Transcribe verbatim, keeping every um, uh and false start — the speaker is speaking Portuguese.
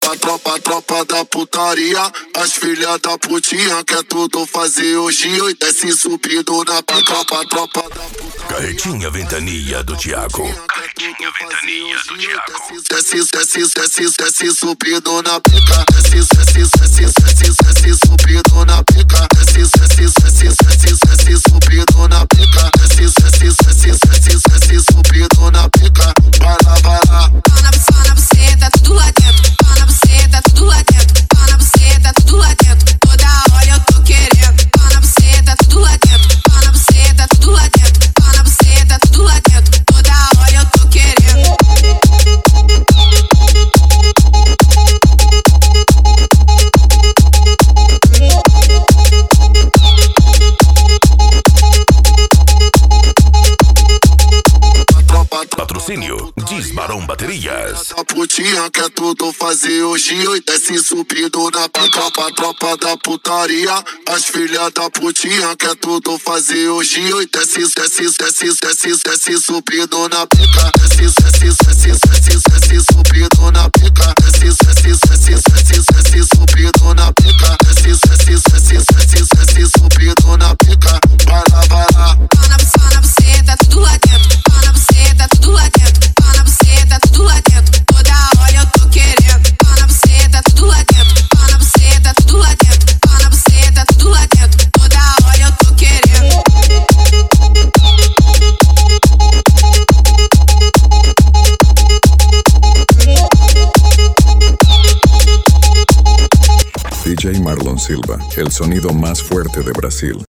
tropa, tropa, tropa da putaria. As filhas da putinha quer tudo fazer hoje e desce subindo na pica. Tropa, tropa da putaria. Carretinha Ventania do Thiago. Carretinha Ventania do Thiago. Desce, desce, desce, desce subindo na pica. Desce, desce, desce, desce, desce subindo na pica. Desce, desce, desce, desce, desce subindo na pica. Desce, desce, desce, desce, desce subindo na pica. Vai lá, vai lá. Pau na buceta, tudo lá dentro. Pau na buceta, tudo lá dentro. Pau na buceta, tudo lá dentro. Toda hora eu tô querendo. Pau na buceta, tudo lá dentro. Pau na buceta, tudo lá dentro. Pau na buceta, tudo lá dentro. Toda hora eu tô querendo. Patrocínio Disbarão Baterias. A putinha quer tudo fazer hoje e desce subindo na pica. Tropa, tropa da putaria. As filhas da putinha quer tudo fazer hoje e desce, desce, desce, desce, desce subindo na pica. Desce, desce, desce, desce, desce subindo na pica. Desce, desce, desce, desce, desce subindo na pica. Desce, desce, desce, desce, desce subindo na pica. Vai lá, vai lá. Pau na buceta, tudo lá dentro. Pau na buceta, tudo lá dentro. Pau na buceta, tudo lá dentro. Toda hora eu tô querendo. Pau na buceta, tudo lá dentro. Pau na buceta, tudo lá dentro. Pau na buceta, tudo lá dentro. Toda hora eu tô querendo. D J Marlon Silva, el sonido más fuerte de Brasil.